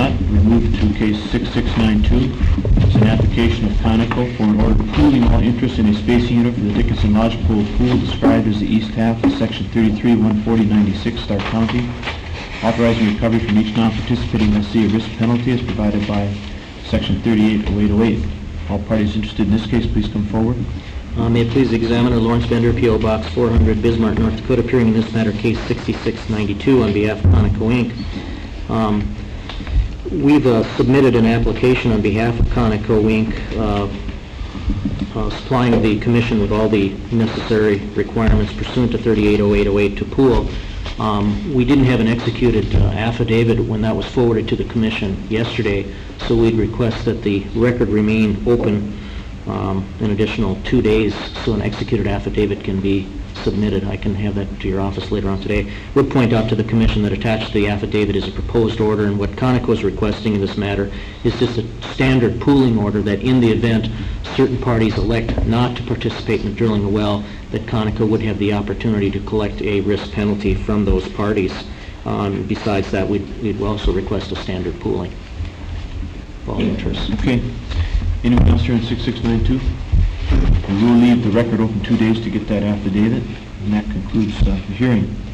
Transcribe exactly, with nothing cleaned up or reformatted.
not, we move to case six six nine two. It's an application of Conoco for an order pooling all interest in a spacing unit for the Dickinson Lodge Pool pool described as the east half of section thirty-three one forty ninety-six, Stark County, authorizing recovery from each non-participating lessee of risk penalty as provided by section thirty-eight oh eight oh eight. All parties interested in this case, please come forward. Uh, may it please the examiner, Lawrence Bender, P O Box four hundred, Bismarck, North Dakota, appearing in this matter, case sixty-six ninety-two, on behalf of Conoco, Incorporated. Um, we've uh, submitted an application on behalf of Conoco, Incorporated, uh, uh, supplying the Commission with all the necessary requirements pursuant to thirty-eight oh eight oh eight to pool. Um, we didn't have an executed uh, affidavit when that was forwarded to the Commission yesterday, so we'd request that the record remain open Um, an additional two days so an executed affidavit can be submitted. I can have that to your office later on today. We'll point out to the Commission that attached to the affidavit is a proposed order, and what Conoco is requesting in this matter is just a standard pooling order that in the event certain parties elect not to participate in drilling a well, that Conoco would have the opportunity to collect a risk penalty from those parties. Um, besides that, we'd, we'd also request a standard pooling of all interests. Okay. Anyone else here in six six nine two? And we'll leave the record open two days to get that affidavit, and that concludes uh, the hearing.